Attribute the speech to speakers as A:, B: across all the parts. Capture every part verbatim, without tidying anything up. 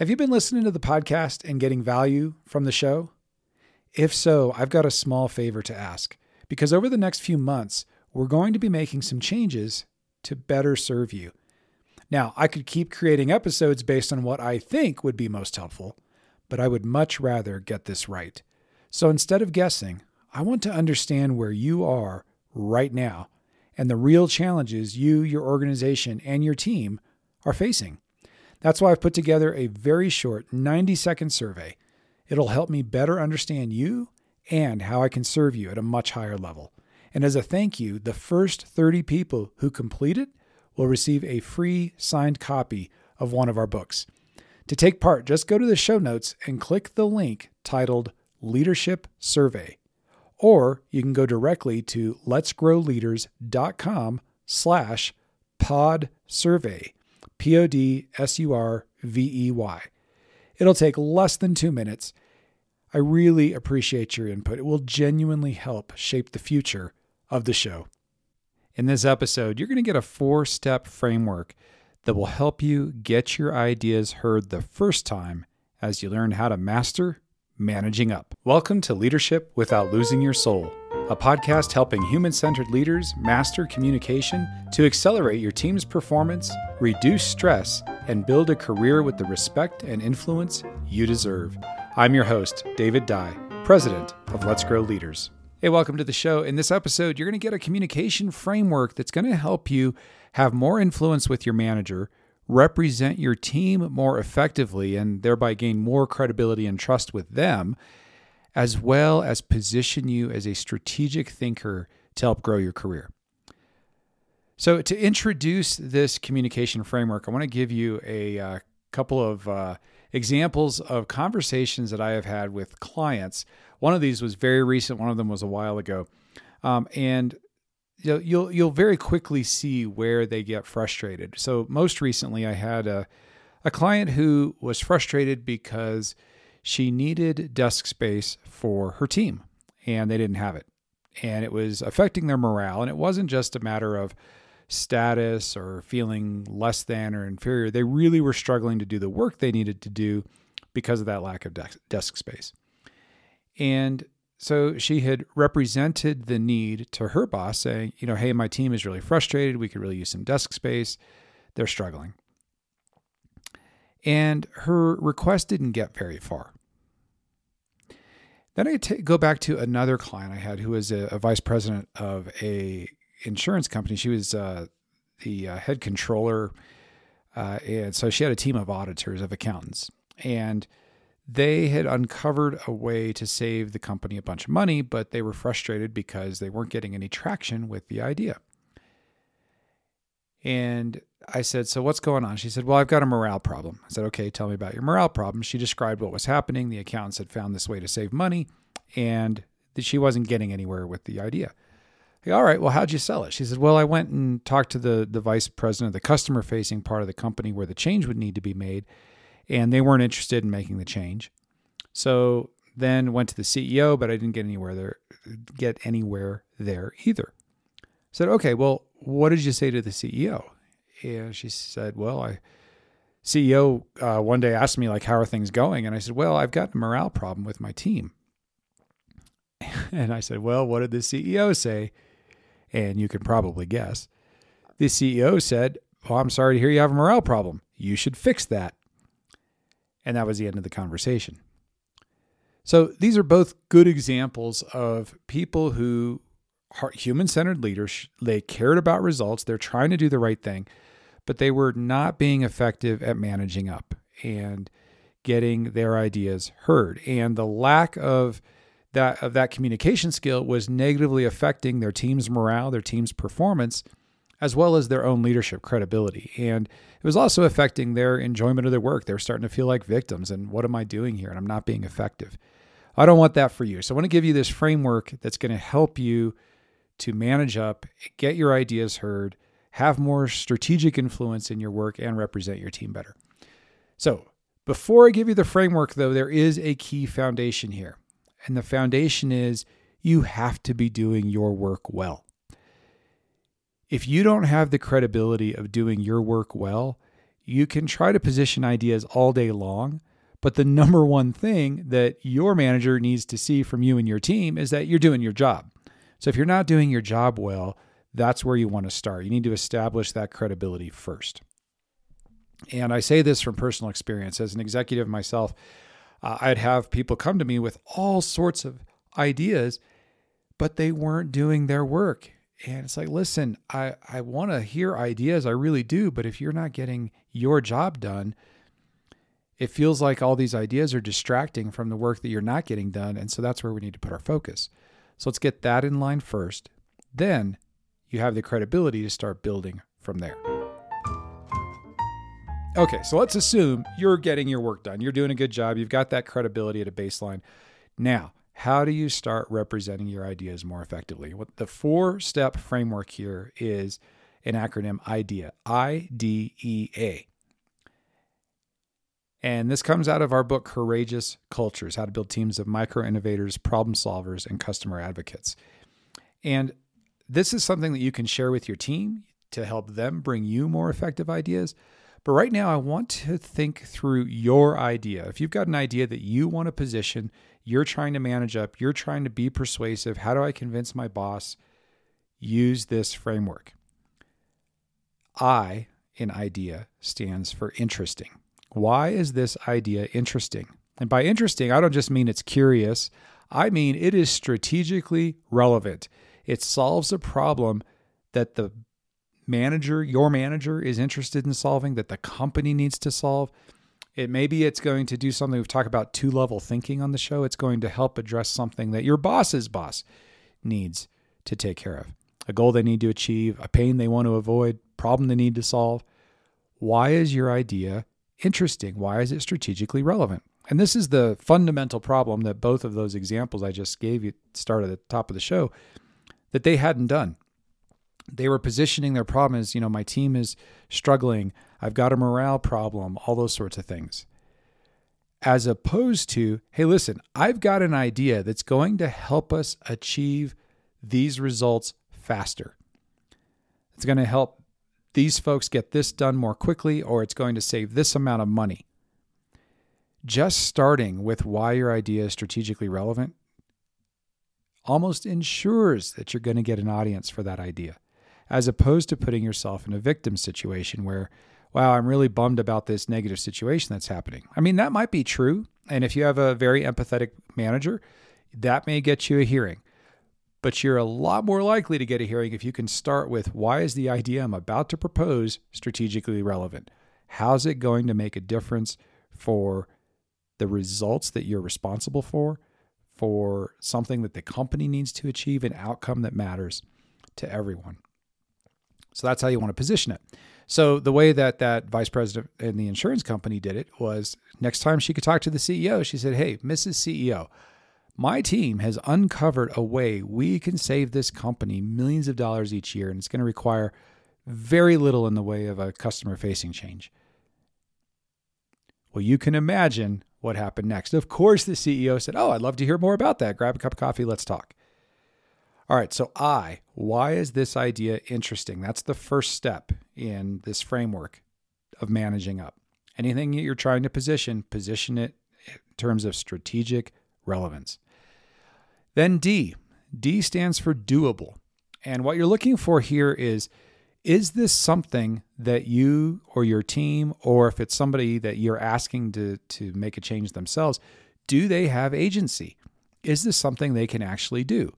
A: Have you been listening to the podcast and getting value from the show? If so, I've got a small favor to ask, because over the next few months, we're going to be making some changes to better serve you. Now, I could keep creating episodes based on what I think would be most helpful, but I would much rather get this right. So instead of guessing, I want to understand where you are right now and the real challenges you, your organization, and your team are facing. That's why I've put together a very short ninety second survey. It'll help me better understand you and how I can serve you at a much higher level. And as a thank you, the first thirty people who complete it will receive a free signed copy of one of our books. To take part, just go to the show notes and click the link titled Leadership Survey. Or you can go directly to letsgrowleaders.com slash pod survey. P O D S U R V E Y. It'll take less than two minutes. I really appreciate your input. It will genuinely help shape the future of the show. In this episode, you're going to get a four-step framework that will help you get your ideas heard the first time as you learn how to master managing up. Welcome to Leadership Without Losing Your Soul, a podcast helping human-centered leaders master communication to accelerate your team's performance, reduce stress, and build a career with the respect and influence you deserve. I'm your host, David Dye, president of Let's Grow Leaders. Hey, welcome to the show. In this episode, you're going to get a communication framework that's going to help you have more influence with your manager, represent your team more effectively, and thereby gain more credibility and trust with them, as well as position you as a strategic thinker to help grow your career. So to introduce this communication framework, I want to give you a uh, couple of uh, examples of conversations that I have had with clients. One of these was very recent. One of them was a while ago. Um, and you know, you'll you'll very quickly see where they get frustrated. So most recently, I had a, a client who was frustrated because she needed desk space for her team, and they didn't have it. And it was affecting their morale. And it wasn't just a matter of status or feeling less than or inferior. They really were struggling to do the work they needed to do because of that lack of desk, desk space. And so she had represented the need to her boss saying, you know, hey, my team is really frustrated. We could really use some desk space. They're struggling. And her request didn't get very far. Then I t- go back to another client I had who was a, a vice president of a insurance company. She was uh, the uh, head controller. Uh, and so she had a team of auditors, of accountants. And they had uncovered a way to save the company a bunch of money, but they were frustrated because they weren't getting any traction with the idea. And I said, so what's going on? She said, well, I've got a morale problem. I said, okay, tell me about your morale problem. She described what was happening. The accountants had found this way to save money, and that she wasn't getting anywhere with the idea. Hey, all right, well, how'd you sell it? She said, well, I went and talked to the, the vice president of the customer-facing part of the company where the change would need to be made, and they weren't interested in making the change. So then went to the C E O, but I didn't get anywhere there, get anywhere there either. I said, okay, well, what did you say to the C E O? And she said, well, I, C E O uh, one day asked me, like, how are things going? And I said, well, I've got a morale problem with my team. And I said, well, what did the C E O say? And you can probably guess. The C E O said, well, I'm sorry to hear you have a morale problem. You should fix that. And that was the end of the conversation. So these are both good examples of people who are human-centered leaders. They cared about results. They're trying to do the right thing, but they were not being effective at managing up and getting their ideas heard. And the lack of that, of that communication skill was negatively affecting their team's morale, their team's performance, as well as their own leadership credibility. And it was also affecting their enjoyment of their work. They were starting to feel like victims. And what am I doing here? And I'm not being effective. I don't want that for you. So I want to give you this framework that's going to help you to manage up, get your ideas heard, have more strategic influence in your work, and represent your team better. So before I give you the framework, though, there is a key foundation here. And the foundation is you have to be doing your work well. If you don't have the credibility of doing your work well, you can try to position ideas all day long, but the number one thing that your manager needs to see from you and your team is that you're doing your job. So if you're not doing your job well, that's where you want to start. You need to establish that credibility first. And I say this from personal experience. As an executive myself, uh, I'd have people come to me with all sorts of ideas, but they weren't doing their work. And it's like, listen, I, I want to hear ideas. I really do. But if you're not getting your job done, it feels like all these ideas are distracting from the work that you're not getting done. And so that's where we need to put our focus. So let's get that in line first. Then you have the credibility to start building from there. Okay, so let's assume you're getting your work done. You're doing a good job. You've got that credibility at a baseline. Now, how do you start representing your ideas more effectively? What the four-step framework here is an acronym IDEA, I D E A. And this comes out of our book, Courageous Cultures, How to Build Teams of Micro-Innovators, Problem Solvers, and Customer Advocates. And this is something that you can share with your team to help them bring you more effective ideas. But right now, I want to think through your idea. If you've got an idea that you want to position, you're trying to manage up, you're trying to be persuasive, how do I convince my boss? Use this framework. I in IDEA stands for interesting. Why is this idea interesting? And by interesting, I don't just mean it's curious. I mean it is strategically relevant. It solves a problem that the manager, your manager is interested in solving, that the company needs to solve. It maybe it's going to do something. We've talked about two-level thinking on the show. It's going to help address something that your boss's boss needs to take care of. A goal they need to achieve, a pain they want to avoid, problem they need to solve. Why is your idea interesting? Why is it strategically relevant? And this is the fundamental problem that both of those examples I just gave you start at the top of the show that they hadn't done. They were positioning their problem as, you know, my team is struggling. I've got a morale problem, all those sorts of things. As opposed to, hey, listen, I've got an idea that's going to help us achieve these results faster. It's going to help these folks get this done more quickly, or it's going to save this amount of money. Just starting with why your idea is strategically relevant almost ensures that you're going to get an audience for that idea, as opposed to putting yourself in a victim situation where, wow, I'm really bummed about this negative situation that's happening. I mean, that might be true. And if you have a very empathetic manager, that may get you a hearing. But you're a lot more likely to get a hearing if you can start with, why is the idea I'm about to propose strategically relevant? How's it going to make a difference for the results that you're responsible for, for something that the company needs to achieve, an outcome that matters to everyone? So that's how you want to position it. So the way that that vice president in the insurance company did it was, next time she could talk to the C E O, she said, hey, Missus C E O, my team has uncovered a way we can save this company millions of dollars each year, and it's going to require very little in the way of a customer-facing change. Well, you can imagine what happened next. Of course, the C E O said, oh, I'd love to hear more about that. Grab a cup of coffee. Let's talk. All right. So I, why is this idea interesting? That's the first step in this framework of managing up. Anything that you're trying to position, position it in terms of strategic relevance. Then D, D stands for doable. And what you're looking for here is, is this something that you or your team, or if it's somebody that you're asking to, to make a change themselves, do they have agency? Is this something they can actually do?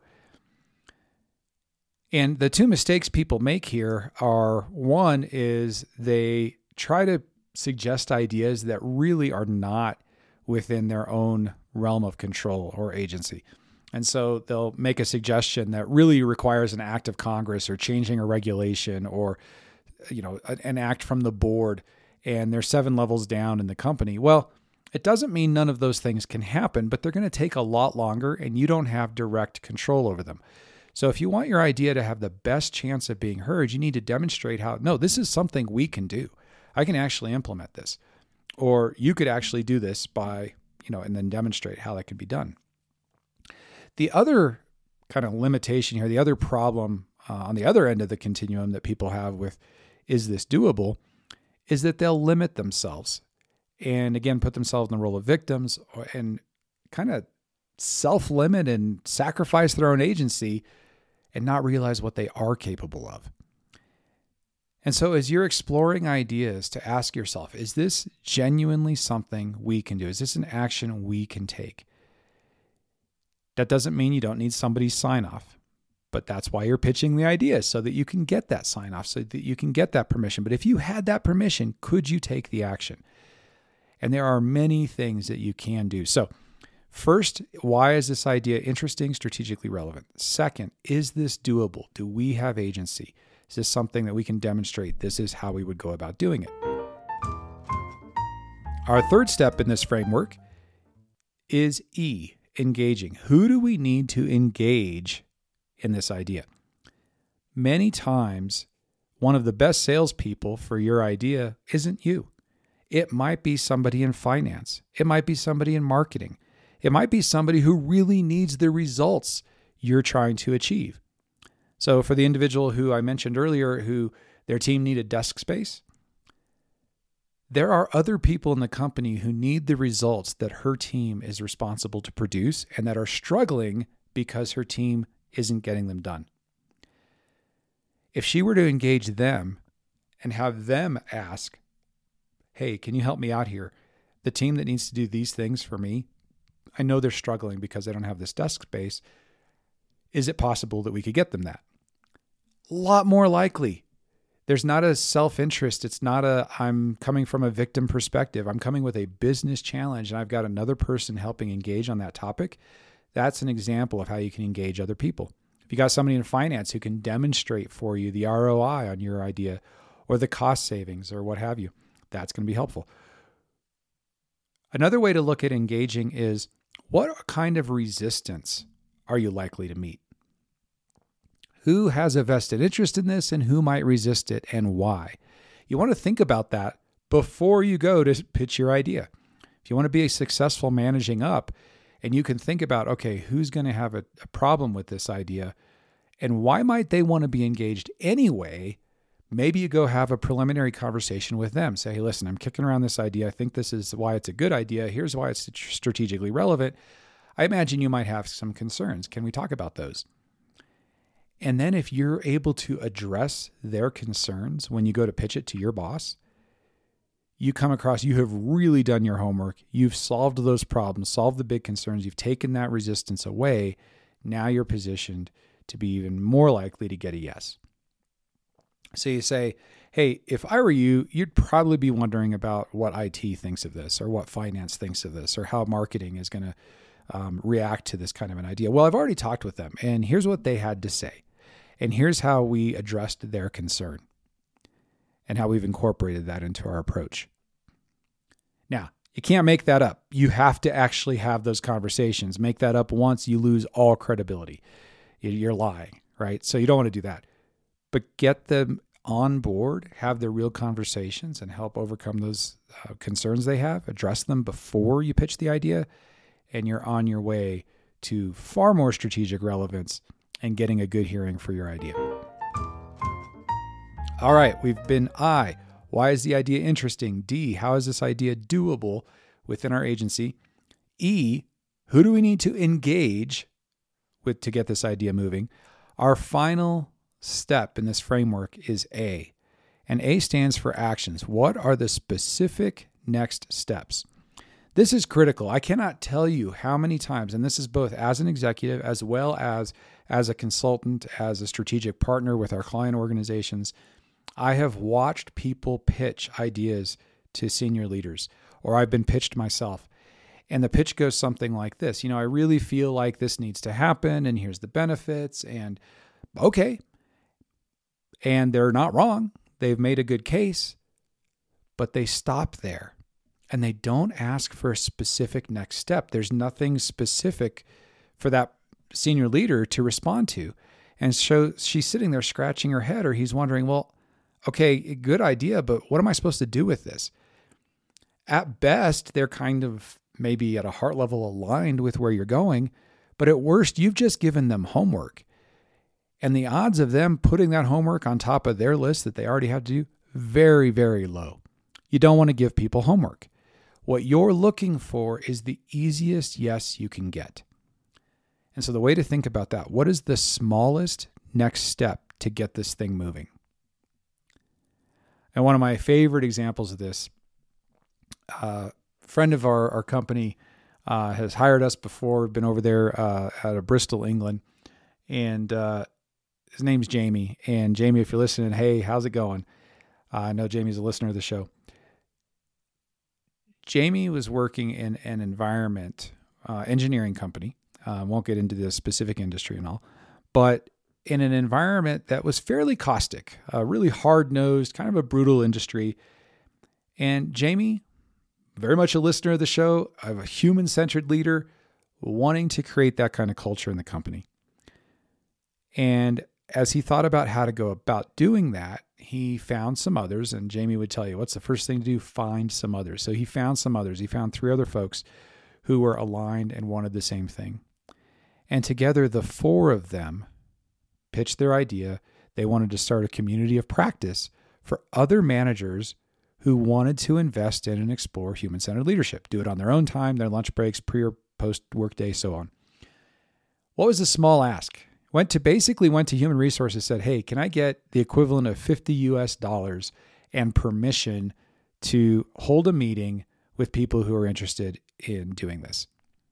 A: And the two mistakes people make here are, one is they try to suggest ideas that really are not within their own realm of control or agency. And so they'll make a suggestion that really requires an act of Congress or changing a regulation or, you know, an act from the board, and they're seven levels down in the company. Well, it doesn't mean none of those things can happen, but they're going to take a lot longer and you don't have direct control over them. So if you want your idea to have the best chance of being heard, you need to demonstrate how, no, this is something we can do. I can actually implement this. Or you could actually do this by, you know, and then demonstrate how that can be done. The other kind of limitation here, the other problem uh, on the other end of the continuum that people have with, is this doable, is that they'll limit themselves and again, put themselves in the role of victims and kind of self-limit and sacrifice their own agency and not realize what they are capable of. And so as you're exploring ideas, to ask yourself, is this genuinely something we can do? Is this an action we can take? That doesn't mean you don't need somebody's sign off, but that's why you're pitching the idea, so that you can get that sign off, so that you can get that permission. But if you had that permission, could you take the action? And there are many things that you can do. So first, why is this idea interesting, strategically relevant? Second, is this doable? Do we have agency? Is this something that we can demonstrate? This is how we would go about doing it. Our third step in this framework is E, engaging. Who do we need to engage in this idea? Many times, one of the best salespeople for your idea isn't you. It might be somebody in finance. It might be somebody in marketing. It might be somebody who really needs the results you're trying to achieve. So for the individual who I mentioned earlier, who their team needed desk space, there are other people in the company who need the results that her team is responsible to produce and that are struggling because her team isn't getting them done. If she were to engage them and have them ask, hey, can you help me out here? The team that needs to do these things for me, I know they're struggling because they don't have this desk space. Is it possible that we could get them that? A lot more likely. There's not a self-interest. It's not a, I'm coming from a victim perspective. I'm coming with a business challenge and I've got another person helping engage on that topic. That's an example of how you can engage other people. If you got somebody in finance who can demonstrate for you the R O I on your idea or the cost savings or what have you, that's going to be helpful. Another way to look at engaging is, what kind of resistance are you likely to meet? Who has a vested interest in this and who might resist it and why? You want to think about that before you go to pitch your idea. If you want to be successful managing up, and you can think about, okay, who's going to have a, a problem with this idea and why might they want to be engaged anyway? Maybe you go have a preliminary conversation with them. Say, hey, listen, I'm kicking around this idea. I think this is why it's a good idea. Here's why it's strategically relevant. I imagine you might have some concerns. Can we talk about those? And then if you're able to address their concerns when you go to pitch it to your boss, you come across, you have really done your homework. You've solved those problems, solved the big concerns. You've taken that resistance away. Now you're positioned to be even more likely to get a yes. So you say, hey, if I were you, you'd probably be wondering about what I T thinks of this or what finance thinks of this or how marketing is going to um, react to this kind of an idea. Well, I've already talked with them and here's what they had to say. And here's how we addressed their concern and how we've incorporated that into our approach. Now, you can't make that up. You have to actually have those conversations. Make that up once, you lose all credibility. You're lying, right? So you don't want to do that. But get them on board, have their real conversations and help overcome those uh, concerns they have, address them before you pitch the idea, and you're on your way to far more strategic relevance and getting a good hearing for your idea. All right, we've been I. Why is the idea interesting? D, how is this idea doable within our agency? E, who do we need to engage with to get this idea moving? Our final step in this framework is A, and A stands for actions. What are the specific next steps? This is critical. I cannot tell you how many times, and this is both as an executive as well as as a consultant, as a strategic partner with our client organizations, I have watched people pitch ideas to senior leaders, or I've been pitched myself. And the pitch goes something like this. You know, I really feel like this needs to happen, and here's the benefits, and okay. And they're not wrong. They've made a good case, but they stop there. And they don't ask for a specific next step. There's nothing specific for that senior leader to respond to. And so she's sitting there scratching her head, or he's wondering, well, okay, good idea, but what am I supposed to do with this? At best, they're kind of maybe at a heart level aligned with where you're going, but at worst, you've just given them homework. And the odds of them putting that homework on top of their list that they already have to do, very, very low. You don't want to give people homework. What you're looking for is the easiest yes you can get. And so the way to think about that, what is the smallest next step to get this thing moving? And one of my favorite examples of this, uh, a friend of our, our company uh, has hired us before, been over there uh, out of Bristol, England. And uh, his name's Jamie. And Jamie, if you're listening, hey, how's it going? Uh, I know Jamie's a listener of the show. Jamie was working in an environment, uh, engineering company. I uh, won't get into the specific industry and all, but in an environment that was fairly caustic, uh, really hard-nosed, kind of a brutal industry. And Jamie, very much a listener of the show, a human-centered leader, wanting to create that kind of culture in the company. And as he thought about how to go about doing that, he found some others, and Jamie would tell you, what's the first thing to do? Find some others. So he found some others. He found three other folks who were aligned and wanted the same thing. And together, the four of them pitched their idea. They wanted to start a community of practice for other managers who wanted to invest in and explore human-centered leadership, do it on their own time, their lunch breaks, pre or post workday, so on. What was the small ask? Went to basically went to human resources, said, hey, can I get the equivalent of fifty U S dollars and permission to hold a meeting with people who are interested in doing this?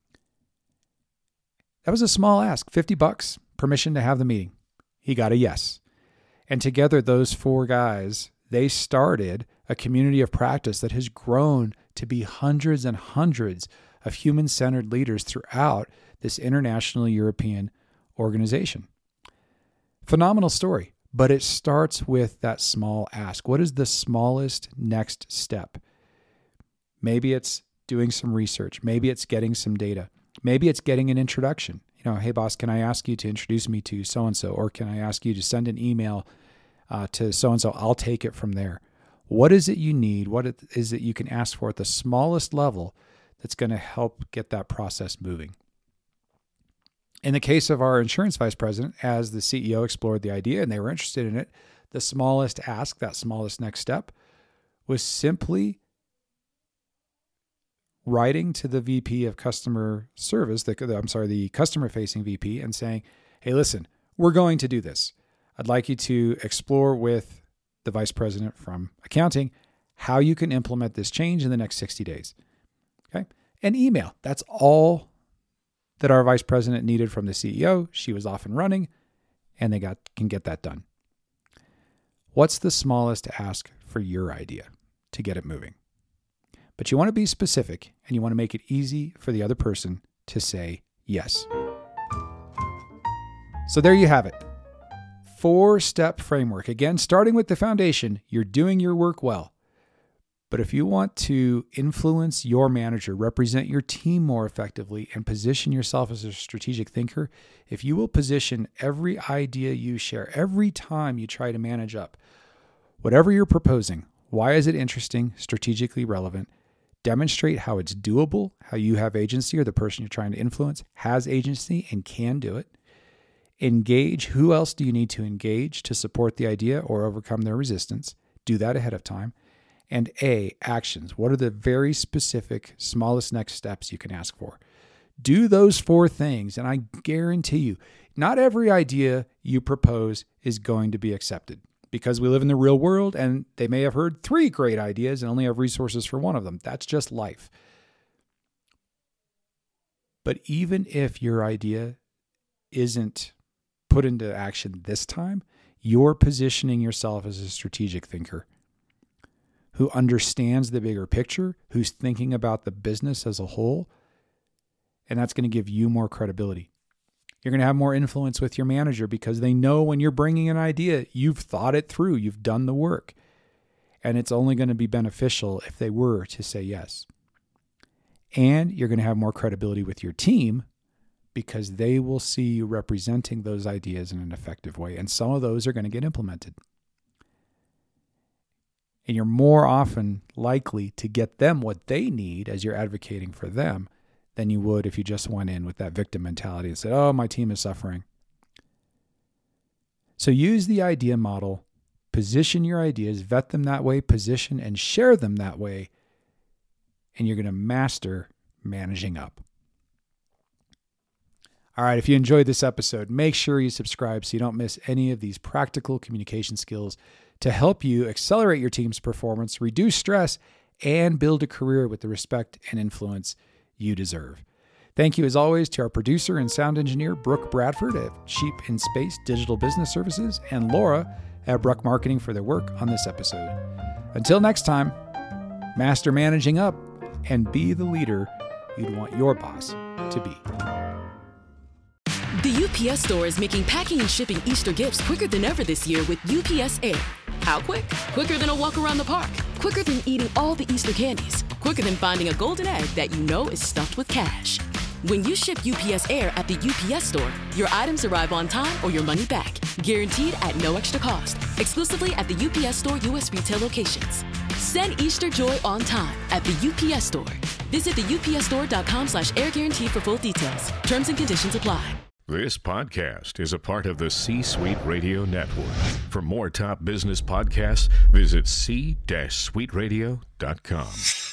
A: That was a small ask, fifty bucks, permission to have the meeting. He got a yes. And together, those four guys, they started a community of practice that has grown to be hundreds and hundreds of human-centered leaders throughout this international European organization. Phenomenal story, but it starts with that small ask. What is the smallest next step? Maybe it's doing some research. Maybe it's getting some data. Maybe it's getting an introduction. You know, hey boss, can I ask you to introduce me to so-and-so? Or can I ask you to send an email uh, to so-and-so? I'll take it from there. What is it you need? What is it you can ask for at the smallest level that's going to help get that process moving? In the case of our insurance vice president, as the C E O explored the idea and they were interested in it, the smallest ask, that smallest next step, was simply writing to the V P of customer service, the, I'm sorry, the customer-facing V P, and saying, hey, listen, we're going to do this. I'd like you to explore with the vice president from accounting how you can implement this change in the next sixty days. Okay? An email. That's all that our vice president needed from the C E O. She was off and running, and they got can get that done. What's the smallest ask for your idea to get it moving? But you want to be specific, and you want to make it easy for the other person to say yes. So there you have it. Four-step framework. Again, starting with the foundation, you're doing your work well. But if you want to influence your manager, represent your team more effectively, and position yourself as a strategic thinker, if you will position every idea you share, every time you try to manage up, whatever you're proposing, why is it interesting, strategically relevant, demonstrate how it's doable, how you have agency or the person you're trying to influence has agency and can do it. Engage. Who else do you need to engage to support the idea or overcome their resistance? Do that ahead of time. And A, actions. What are the very specific, smallest next steps you can ask for? Do those four things, and I guarantee you, not every idea you propose is going to be accepted because we live in the real world and they may have heard three great ideas and only have resources for one of them. That's just life. But even if your idea isn't put into action this time, you're positioning yourself as a strategic thinker who understands the bigger picture, who's thinking about the business as a whole, and that's going to give you more credibility. You're going to have more influence with your manager because they know when you're bringing an idea, you've thought it through, you've done the work, and it's only going to be beneficial if they were to say yes. And you're going to have more credibility with your team because they will see you representing those ideas in an effective way, and some of those are going to get implemented. And you're more often likely to get them what they need as you're advocating for them than you would if you just went in with that victim mentality and said, oh, my team is suffering. So use the idea model Position your ideas, vet them that way, position and share them that way, and you're going to master managing up. All right, if you enjoyed this episode, make sure you subscribe so you don't miss any of these practical communication skills to help you accelerate your team's performance, reduce stress, and build a career with the respect and influence you deserve. Thank you, as always, to our producer and sound engineer, Brooke Bradford at Sheep in Space Digital Business Services, and Laura at Bruck Marketing for their work on this episode. Until next time, master managing up and be the leader you'd want your boss to be.
B: The U P S Store is making packing and shipping Easter gifts quicker than ever this year with U P S Air. How quick? Quicker than a walk around the park. Quicker than eating all the Easter candies. Quicker than finding a golden egg that you know is stuffed with cash. When you ship U P S Air at the U P S Store, your items arrive on time or your money back. Guaranteed at no extra cost. Exclusively at the U P S Store U S retail locations. Send Easter joy on time at the U P S Store. Visit the U P S store dot com slash air guarantee for full details. Terms and conditions apply.
C: This podcast is a part of the C-Suite Radio Network. For more top business podcasts, visit c suite radio dot com.